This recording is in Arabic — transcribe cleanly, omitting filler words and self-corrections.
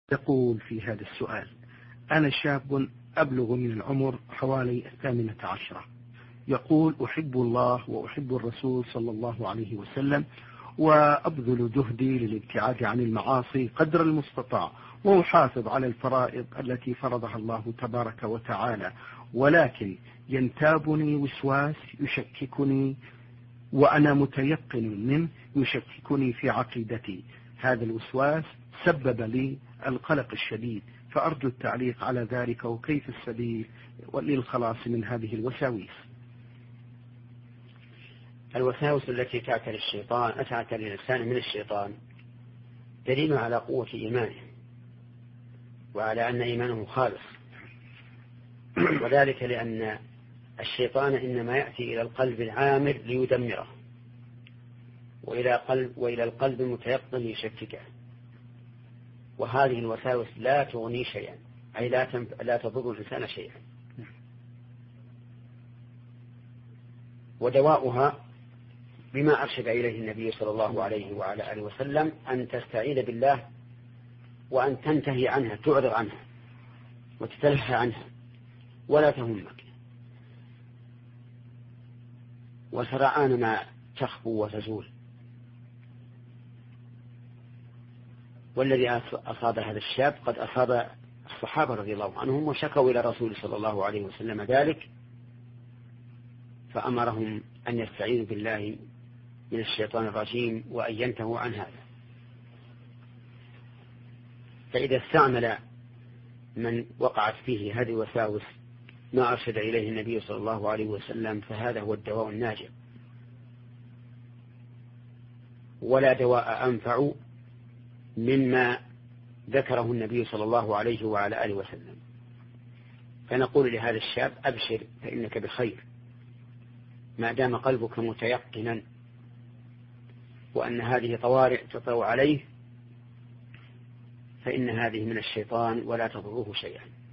يقول في هذا السؤال: أنا شاب أبلغ من العمر حوالي 18. يقول: أحب الله وأحب الرسول صلى الله عليه وسلم، وأبذل جهدي للابتعاد عن المعاصي قدر المستطاع، وأحافظ على الفرائض التي فرضها الله تبارك وتعالى، ولكن ينتابني وسواس يشككني، وأنا متيقن منه، يشككني في عقيدتي. هذا الوسواس سبب لي القلق الشديد، فأرجو التعليق على ذلك، وكيف السبيل للخلاص من هذه الوساوس. الوساوس التي تأتي للإنسان من الشيطان دليل على قوة إيمانه وعلى أن إيمانه خالص، وذلك لأن الشيطان إنما يأتي إلى القلب العامر ليدمره، وإلى القلب المتيقن ليشككه، وهذه الوساوس لا تغني شيئا، أي لا تضر الإنسان شيئا. ودواؤها بما أرشد إليه النبي صلى الله عليه وعلى آله وسلم: أن تستعيذ بالله وأن تنتهي عنها، تعرض عنها وتتلهى عنها ولا تهمك، وسرعان ما تخفو وتزول. والذي أصاب هذا الشاب قد أصاب الصحابة رضي الله عنهم، وشكوا إلى رسول صلى الله عليه وسلم ذلك، فأمرهم أن يستعيذوا بالله من الشيطان الرجيم وأن ينتهوا عن هذا. فإذا استعمل من وقعت فيه هذه الوساوس ما أرشد إليه النبي صلى الله عليه وسلم، فهذا هو الدواء الناجع، ولا دواء أنفع مما ذكره النبي صلى الله عليه وعلى آله وسلم. فنقول لهذا الشاب: أبشر فإنك بخير، ما دام قلبك متيقنا وأن هذه طوارئ تطرأ عليه، فإن هذه من الشيطان ولا تضره شيئا.